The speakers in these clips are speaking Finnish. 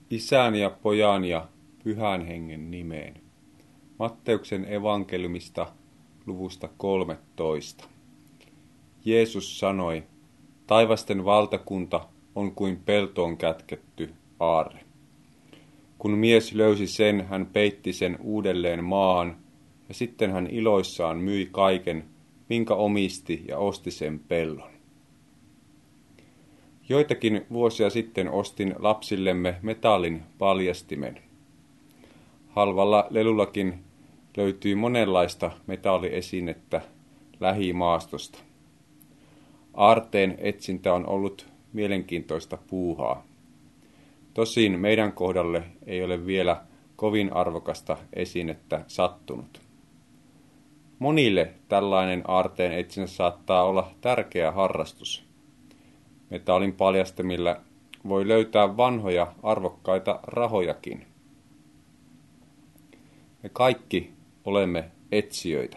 Isän ja Pojan ja Pyhän Hengen nimeen. Matteuksen evankeliumista luvusta 13. Jeesus sanoi, taivasten valtakunta on kuin peltoon kätketty aarre. Kun mies löysi sen, hän peitti sen uudelleen maahan, ja sitten hän iloissaan myi kaiken, minkä omisti ja osti sen pellon. Joitakin vuosia sitten ostin lapsillemme metallin paljastimen. Halvalla lelullakin löytyi monenlaista metalliesinettä lähimaastosta. Aarteen etsintä on ollut mielenkiintoista puuhaa. Tosin meidän kohdalle ei ole vielä kovin arvokasta esinettä sattunut. Monille tällainen aarteen etsintä saattaa olla tärkeä harrastus. Metallin paljastimilla voi löytää vanhoja arvokkaita rahojakin. Me kaikki olemme etsijöitä.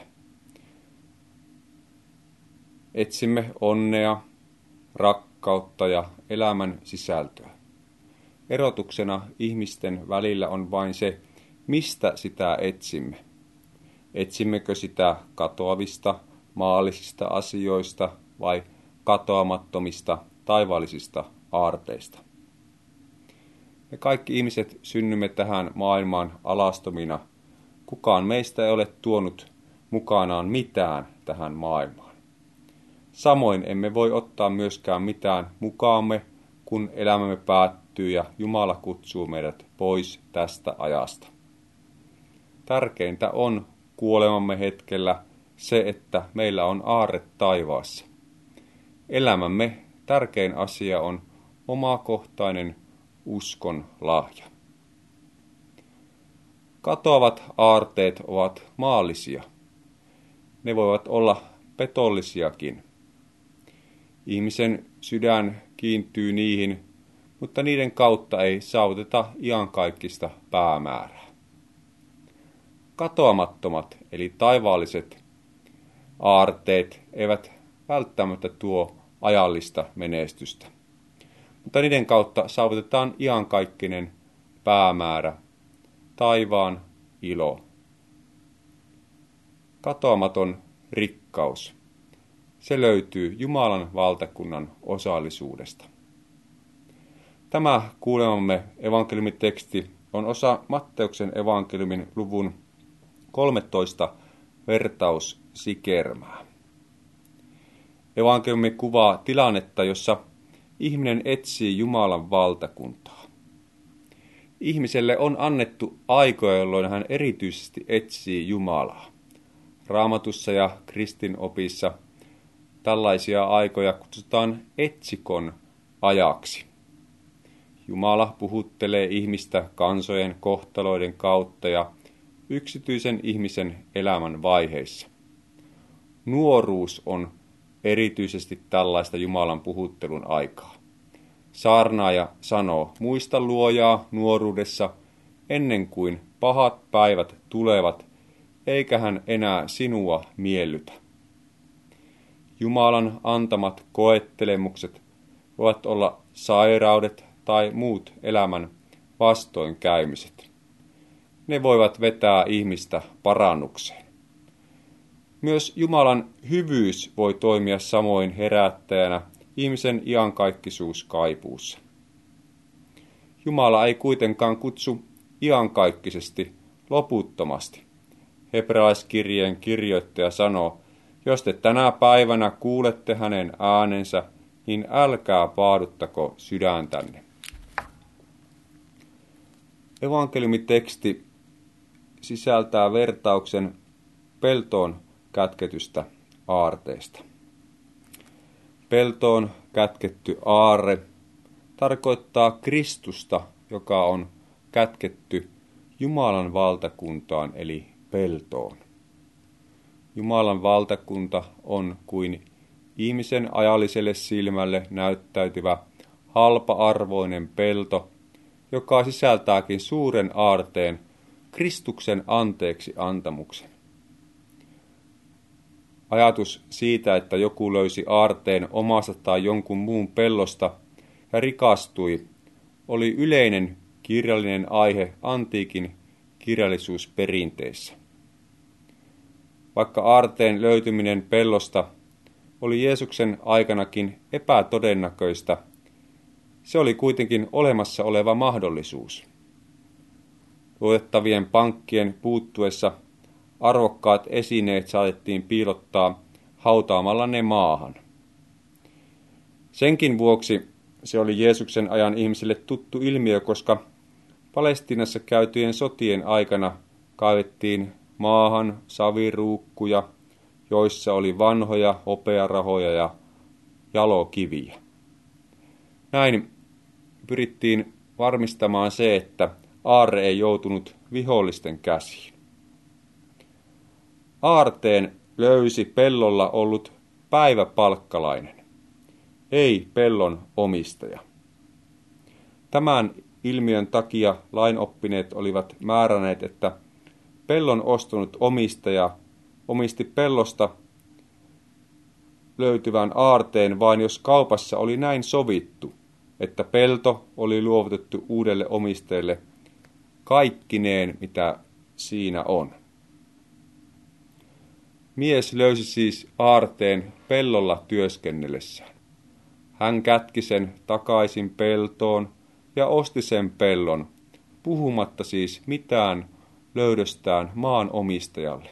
Etsimme onnea, rakkautta ja elämän sisältöä. Erotuksena ihmisten välillä on vain se, mistä sitä etsimme. Etsimmekö sitä katoavista, maallisista asioista vai katoamattomista, taivaallisista aarteista? Me kaikki ihmiset synnymme tähän maailmaan alastomina. Kukaan meistä ei ole tuonut mukanaan mitään tähän maailmaan. Samoin emme voi ottaa myöskään mitään mukaamme, kun elämämme päättyy ja Jumala kutsuu meidät pois tästä ajasta. Tärkeintä on kuolemamme hetkellä se, että meillä on aarre taivaassa. Elämämme tärkein asia on omakohtainen uskon lahja. Katoavat aarteet ovat maallisia. Ne voivat olla petollisiakin. Ihmisen sydän kiintyy niihin, mutta niiden kautta ei saavuteta iankaikkista päämäärää. Katoamattomat eli taivaalliset aarteet eivät välttämättä tuo ajallista menestystä, mutta niiden kautta saavutetaan iankaikkinen päämäärä, taivaan ilo. Katoamaton rikkaus. Se löytyy Jumalan valtakunnan osallisuudesta. Tämä kuulemamme evankeliumiteksti on osa Matteuksen evankeliumin luvun 13 vertaussikermää. Evankeliumi kuvaa tilannetta, jossa ihminen etsii Jumalan valtakuntaa. Ihmiselle on annettu aikoja, jolloin hän erityisesti etsii Jumalaa. Raamatussa ja kristinopissa tällaisia aikoja kutsutaan etsikon ajaksi. Jumala puhuttelee ihmistä kansojen kohtaloiden kautta ja yksityisen ihmisen elämän vaiheissa. Nuoruus on erityisesti tällaista Jumalan puhuttelun aikaa. Saarnaaja sanoo, muista luojaa nuoruudessa ennen kuin pahat päivät tulevat, eikä hän enää sinua miellytä. Jumalan antamat koettelemukset voivat olla sairaudet tai muut elämän vastoinkäymiset. Ne voivat vetää ihmistä parannukseen. Myös Jumalan hyvyys voi toimia samoin herättäjänä ihmisen iankaikkisuuskaipuussa. Jumala ei kuitenkaan kutsu iankaikkisesti, loputtomasti. Hebrealaiskirjeen kirjoittaja sanoo, jos te tänä päivänä kuulette hänen äänensä, niin älkää paaduttako sydäntänne. Evankeliumiteksti sisältää vertauksen peltoon kätketystä aarteesta. Peltoon kätketty aarre tarkoittaa Kristusta, joka on kätketty Jumalan valtakuntaan eli peltoon. Jumalan valtakunta on kuin ihmisen ajalliselle silmälle näyttäytyvä halpa-arvoinen pelto, joka sisältääkin suuren aarteen, Kristuksen anteeksi antamuksen. Ajatus siitä, että joku löysi aarteen omasta tai jonkun muun pellosta ja rikastui, oli yleinen kirjallinen aihe antiikin kirjallisuusperinteissä. Vaikka aarteen löytyminen pellosta oli Jeesuksen aikanakin epätodennäköistä, se oli kuitenkin olemassa oleva mahdollisuus. Luotettavien pankkien puuttuessa arvokkaat esineet saatettiin piilottaa hautaamalla ne maahan. Senkin vuoksi se oli Jeesuksen ajan ihmisille tuttu ilmiö, koska Palestiinassa käytyjen sotien aikana kaivettiin maahan saviruukkuja, joissa oli vanhoja hopearahoja ja jalokiviä. Näin pyrittiin varmistamaan se, että aarre ei joutunut vihollisten käsiin. Aarteen löysi pellolla ollut päiväpalkkalainen, ei pellon omistaja. Tämän ilmiön takia lainoppineet olivat määränneet, että pellon ostanut omistaja omisti pellosta löytyvän aarteen vain jos kaupassa oli näin sovittu, että pelto oli luovutettu uudelle omistajalle kaikkineen, mitä siinä on. Mies löysi siis aarteen pellolla työskennellessään. Hän kätki sen takaisin peltoon ja osti sen pellon, puhumatta siis mitään löydöstään maanomistajalle.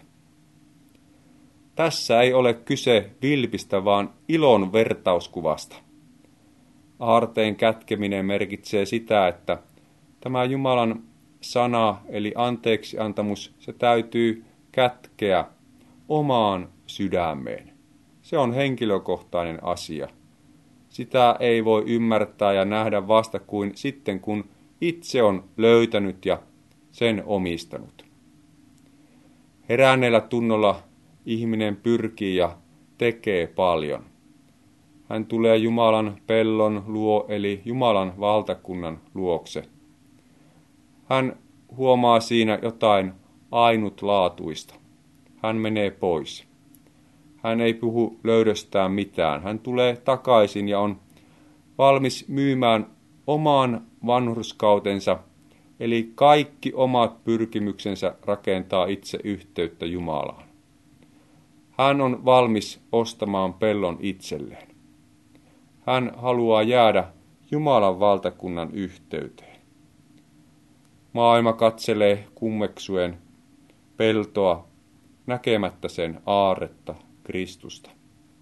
Tässä ei ole kyse vilpistä, vaan ilon vertauskuvasta. Aarteen kätkeminen merkitsee sitä, että tämä Jumalan sana eli anteeksiantamus, se täytyy kätkeä omaan sydämeen. Se on henkilökohtainen asia. Sitä ei voi ymmärtää ja nähdä vasta kuin sitten, kun itse on löytänyt ja sen omistanut. Heränneellä tunnolla ihminen pyrkii ja tekee paljon. Hän tulee Jumalan pellon luo eli Jumalan valtakunnan luokse. Hän huomaa siinä jotain ainutlaatuista. Hän menee pois. Hän ei puhu löydöstään mitään. Hän tulee takaisin ja on valmis myymään oman vanhurskautensa, eli kaikki omat pyrkimyksensä rakentaa itse yhteyttä Jumalaan. Hän on valmis ostamaan pellon itselleen. Hän haluaa jäädä Jumalan valtakunnan yhteyteen. Maailma katselee kummeksuen peltoa, näkemättä sen aarretta, Kristusta.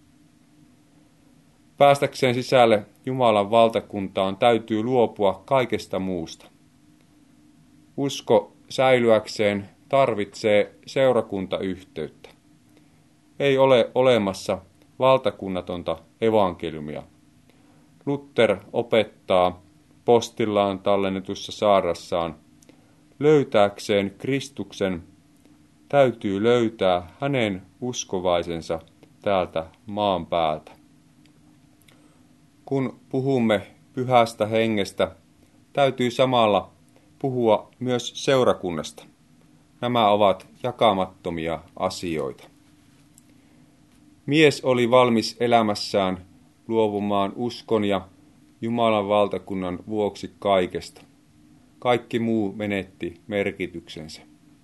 Päästäkseen sisälle Jumalan valtakuntaan täytyy luopua kaikesta muusta. Usko säilyäkseen tarvitsee seurakuntayhteyttä. Ei ole olemassa valtakunnatonta evankeliumia. Luther opettaa postillaan tallennetussa saarnassaan, löytääkseen Kristuksen täytyy löytää hänen uskovaisensa täältä maan päältä. Kun puhumme Pyhästä Hengestä, täytyy samalla puhua myös seurakunnasta. Nämä ovat jakamattomia asioita. Mies oli valmis elämässään luovumaan uskon ja Jumalan valtakunnan vuoksi kaikesta. Kaikki muu menetti merkityksensä.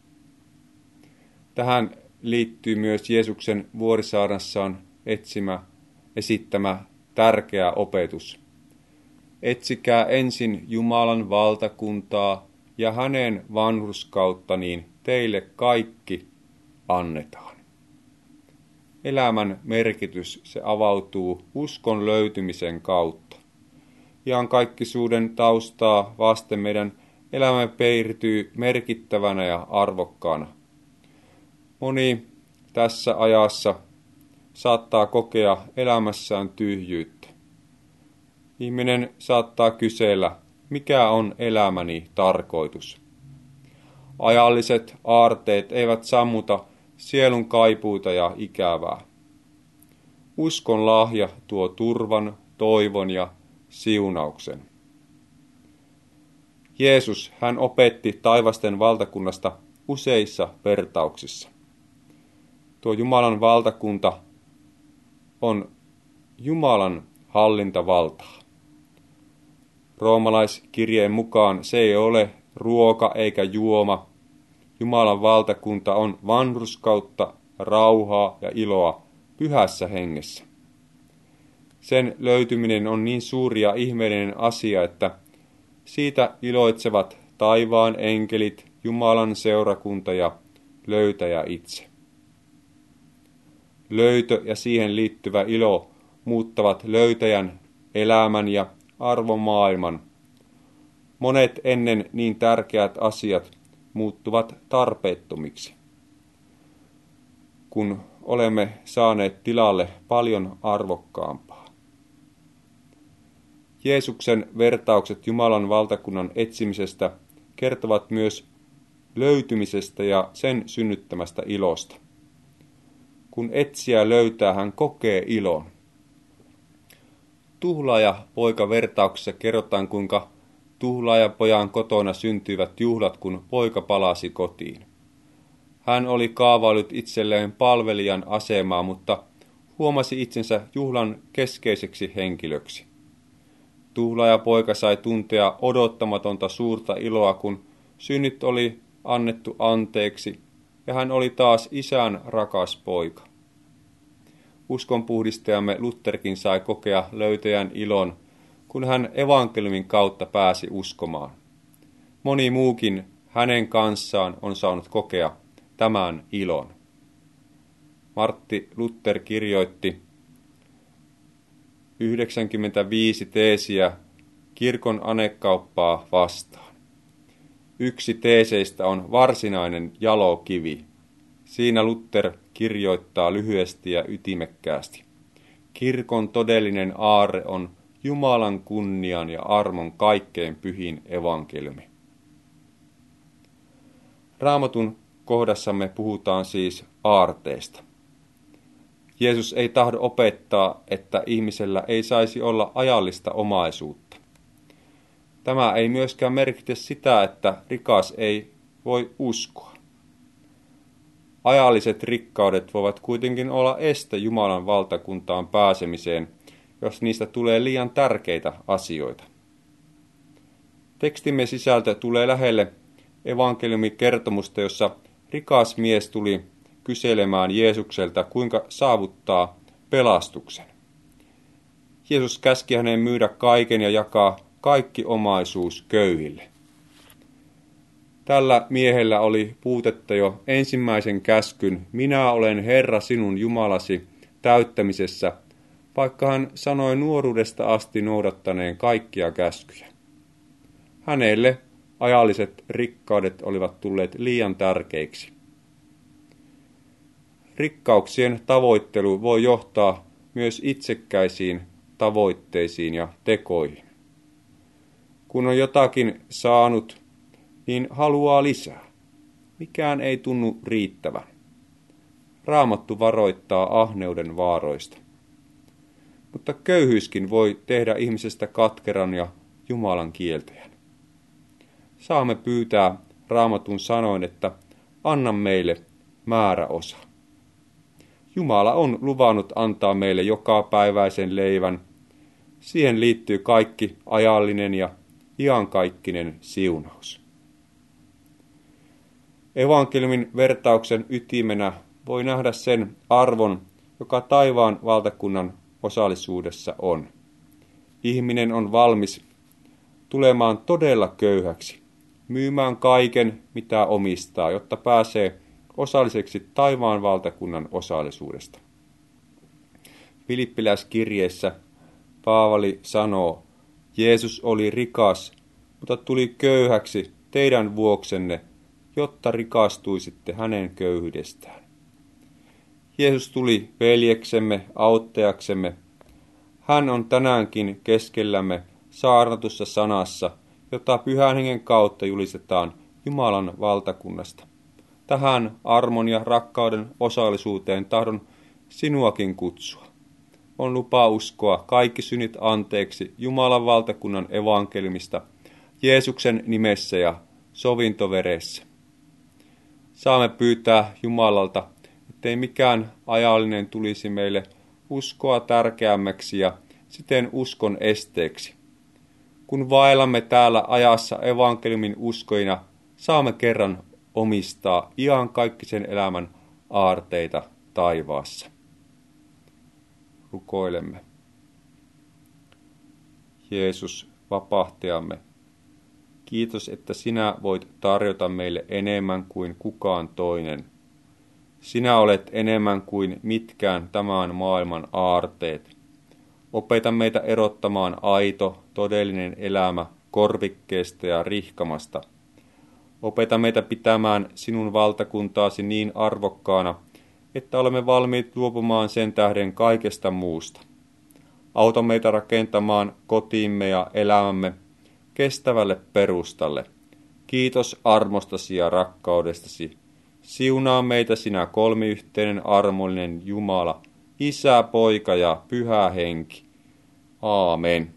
Tähän liittyy myös Jeesuksen vuorisaarnassaan esittämä tärkeä opetus. Etsikää ensin Jumalan valtakuntaa ja hänen vanhurskautta, niin teille kaikki annetaan. Elämän merkitys, se avautuu uskon löytymisen kautta. Iankaikkisuuden taustaa vasten meidän elämä piirtyy merkittävänä ja arvokkaana. Moni tässä ajassa saattaa kokea elämässään tyhjyyttä. Ihminen saattaa kysellä, mikä on elämäni tarkoitus. Ajalliset aarteet eivät sammuta sielun kaipuuta ja ikävää. Uskon lahja tuo turvan, toivon ja siunauksen. Jeesus, hän opetti taivasten valtakunnasta useissa vertauksissa. Tuo Jumalan valtakunta on Jumalan hallintavaltaa. Roomalaiskirjeen mukaan se ei ole ruoka eikä juoma. Jumalan valtakunta on vanhurskautta, rauhaa ja iloa pyhässä hengessä. Sen löytyminen on niin suuri ja ihmeellinen asia, että siitä iloitsevat taivaan enkelit, Jumalan seurakunta ja löytäjä itse. Löytö ja siihen liittyvä ilo muuttavat löytäjän elämän ja arvomaailman. Monet ennen niin tärkeät asiat muuttuvat tarpeettomiksi, kun olemme saaneet tilalle paljon arvokkaampaa. Jeesuksen vertaukset Jumalan valtakunnan etsimisestä kertovat myös löytymisestä ja sen synnyttämästä ilosta. Kun etsijä löytää, hän kokee ilon. Tuhlaaja-poika-vertauksessa kerrotaan, kuinka tuhlaajapojan kotona syntyivät juhlat, kun poika palasi kotiin. Hän oli kaavaillut itselleen palvelijan asemaa, mutta huomasi itsensä juhlan keskeiseksi henkilöksi. Tuhlaajapoika sai tuntea odottamatonta suurta iloa, kun synnit oli annettu anteeksi, ja hän oli taas isän rakas poika. Uskonpuhdistajamme Lutherkin sai kokea löytäjän ilon, kun hän evankeliumin kautta pääsi uskomaan. Moni muukin hänen kanssaan on saanut kokea tämän ilon. Martti Luther kirjoitti 95 teesiä kirkon anekauppaa vastaan. Yksi teeseistä on varsinainen jalokivi. Siinä Luther kirjoittaa lyhyesti ja ytimekkäästi. Kirkon todellinen aarre on Jumalan kunnian ja armon kaikkein pyhin evankeliumi. Raamatun kohdassamme puhutaan siis aarteesta. Jeesus ei tahdo opettaa, että ihmisellä ei saisi olla ajallista omaisuutta. Tämä ei myöskään merkitse sitä, että rikas ei voi uskoa. Ajalliset rikkaudet voivat kuitenkin olla este Jumalan valtakuntaan pääsemiseen, jos niistä tulee liian tärkeitä asioita. Tekstimme sisältö tulee lähelle evankeliumikertomusta, jossa rikas mies tuli kyselemään Jeesukselta, kuinka saavuttaa pelastuksen. Jeesus käski hänen myydä kaiken ja jakaa kaikki omaisuus köyhille. Tällä miehellä oli puutetta jo ensimmäisen käskyn, minä olen Herra sinun Jumalasi, täyttämisessä, vaikka hän sanoi nuoruudesta asti noudattaneen kaikkia käskyjä. Hänelle ajalliset rikkaudet olivat tulleet liian tärkeiksi. Rikkauksien tavoittelu voi johtaa myös itsekkäisiin tavoitteisiin ja tekoihin. Kun on jotakin saanut, niin haluaa lisää. Mikään ei tunnu riittävän. Raamattu varoittaa ahneuden vaaroista. Mutta köyhyyskin voi tehdä ihmisestä katkeran ja Jumalan kieltäjän. Saamme pyytää Raamatun sanoin, että anna meille määräosa. Jumala on luvannut antaa meille jokapäiväisen leivän. Siihen liittyy kaikki ajallinen ja iankaikkinen siunaus. Evankeliumin vertauksen ytimenä voi nähdä sen arvon, joka taivaan valtakunnan osallisuudessa on. Ihminen on valmis tulemaan todella köyhäksi, myymään kaiken, mitä omistaa, jotta pääsee osalliseksi taivaan valtakunnan osallisuudesta. Filippiläiskirjeessä Paavali sanoo, Jeesus oli rikas, mutta tuli köyhäksi teidän vuoksenne, jotta rikastuisitte hänen köyhyydestään. Jeesus tuli veljeksemme, auttajaksemme. Hän on tänäänkin keskellämme saarnatussa sanassa, jota Pyhän Hengen kautta julistetaan Jumalan valtakunnasta. Tähän armon ja rakkauden osallisuuteen tahdon sinuakin kutsua. On lupa uskoa kaikki synnit anteeksi Jumalan valtakunnan evankeliumista Jeesuksen nimessä ja sovintoveressä. Saamme pyytää Jumalalta, ettei mikään ajallinen tulisi meille uskoa tärkeämmäksi ja siten uskon esteeksi. kun vaellamme täällä ajassa evankeliumin uskoina, saamme kerran omistaa iankaikkisen elämän aarteita taivaassa. Rukoilemme. Jeesus, vapahtajamme, kiitos, että sinä voit tarjota meille enemmän kuin kukaan toinen. Sinä olet enemmän kuin mitkään tämän maailman aarteet. Opeta meitä erottamaan aito, todellinen elämä korvikkeesta ja rihkamasta. Opeta meitä pitämään sinun valtakuntaasi niin arvokkaana, että olemme valmiit luopumaan sen tähden kaikesta muusta. Auta meitä rakentamaan kotiimme ja elämämme kestävälle perustalle. Kiitos armostasi ja rakkaudestasi. Siunaa meitä sinä kolmiyhteinen armollinen Jumala, Isä, Poika ja Pyhä Henki. Aamen.